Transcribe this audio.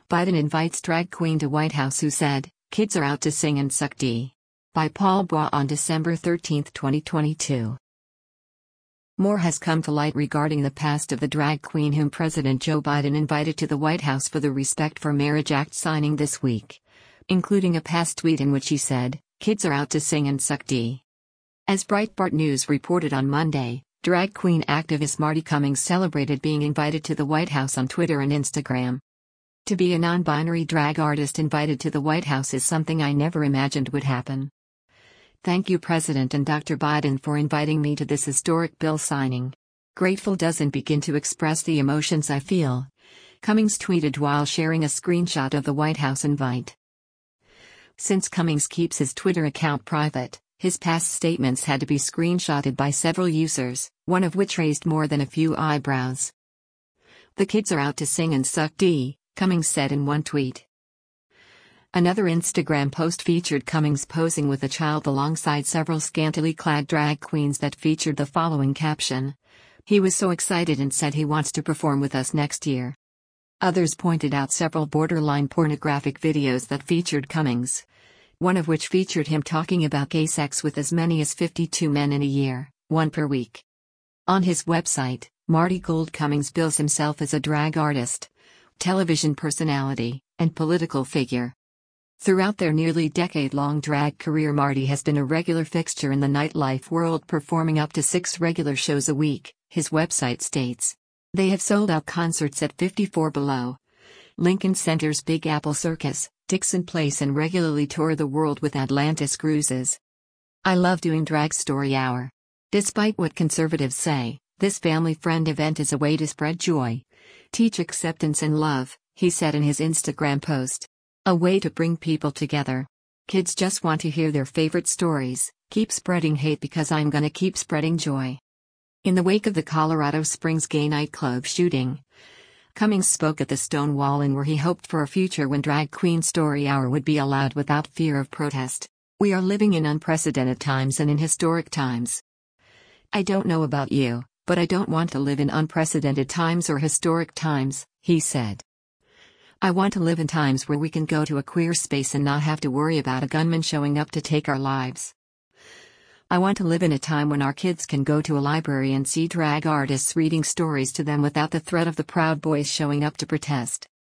Biden invites drag queen to White House who said, "Kids are out to sing and suck D." By Paul Bois on December 13, 2022. More has come to light regarding the past of the drag queen whom President Joe Biden invited to the White House for the Respect for Marriage Act signing this week, including a past tweet in which he said, "Kids are out to sing and suck D." As Breitbart News reported on Monday, drag queen activist Marti Cummings celebrated being invited to the White House on Twitter and Instagram. "To be a non-binary drag artist invited to the White House is something I never imagined would happen. Thank you President and Dr. Biden for inviting me to this historic bill signing. Grateful doesn't begin to express the emotions I feel," Cummings tweeted while sharing a screenshot of the White House invite. Since Cummings keeps his Twitter account private, his past statements had to be screenshotted by several users, one of which raised more than a few eyebrows. "The kids are out to sing and suck D," Cummings said in one tweet. Another Instagram post featured Cummings posing with a child alongside several scantily clad drag queens that featured the following caption: "He was so excited and said he wants to perform with us next year." Others pointed out several borderline pornographic videos that featured Cummings, one of which featured him talking about gay sex with as many as 52 men in a year, one per week. On his website, Marti Gould Cummings bills himself as a drag artist, television personality, and political figure. Throughout their nearly decade-long drag career, Marti has been a regular fixture in the nightlife world, performing up to 6 regular shows a week, his website states. They have sold out concerts at 54 Below, Lincoln Center's Big Apple Circus, Dixon Place, and regularly tour the world with Atlantis Cruises. "I love doing Drag Story Hour. Despite what conservatives say, this family-friend event is a way to spread joy, teach acceptance and love," he said in his Instagram post. "A way to bring people together. Kids just want to hear their favorite stories, keep spreading hate because I'm gonna keep spreading joy." In the wake of the Colorado Springs gay nightclub shooting, Cummings spoke at the Stonewall Inn where he hoped for a future when Drag Queen Story Hour would be allowed without fear of protest. "We are living in unprecedented times and in historic times. I don't know about you, but I don't want to live in unprecedented times or historic times," he said. "I want to live in times where we can go to a queer space and not have to worry about a gunman showing up to take our lives. I want to live in a time when our kids can go to a library and see drag artists reading stories to them without the threat of the Proud Boys showing up to protest."